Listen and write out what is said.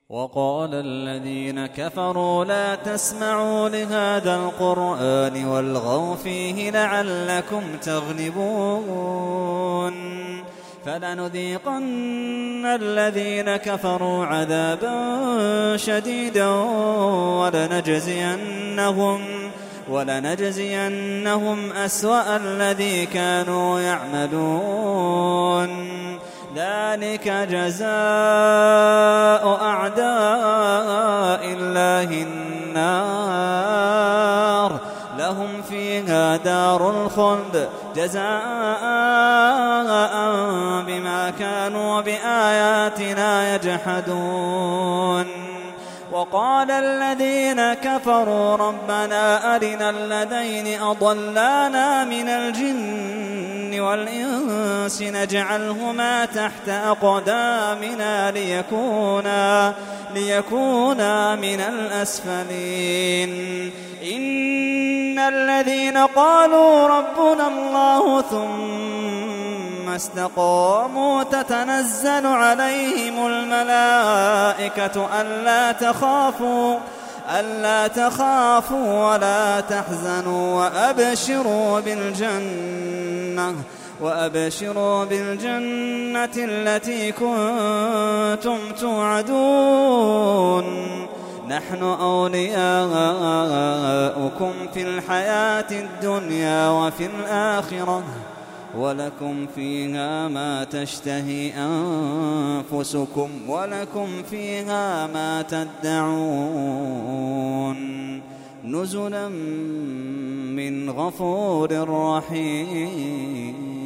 وقال الذين كفروا لا تسمعوا لهذا القرآن والغوا فيه لعلكم تغلبون فلنذيقن الذين كفروا عذابا شديدا ولنجزينهم أسوأ الذي كانوا يعملون ذلك جزاء أعداء الله النار لهم فيها دار الخلد جزاء بما كانوا بآياتنا يجحدون وقال الذين كفروا ربنا أرنا الذين أضلانا من الجن والإنس نجعلهما تحت أقدامنا ليكونا من الأسفلين إن الذين قالوا ربنا الله ثم استقاموا تتنزل عليهم الملائكة ألا تخافوا ولا تحزنوا وأبشروا بالجنة التي كنتم توعدون نحن أولياؤكم في الحياة الدنيا وفي الآخرة ولكم فيها ما تشتهي أنفسكم ولكم فيها ما تدعون نزلا من غفور رحيم.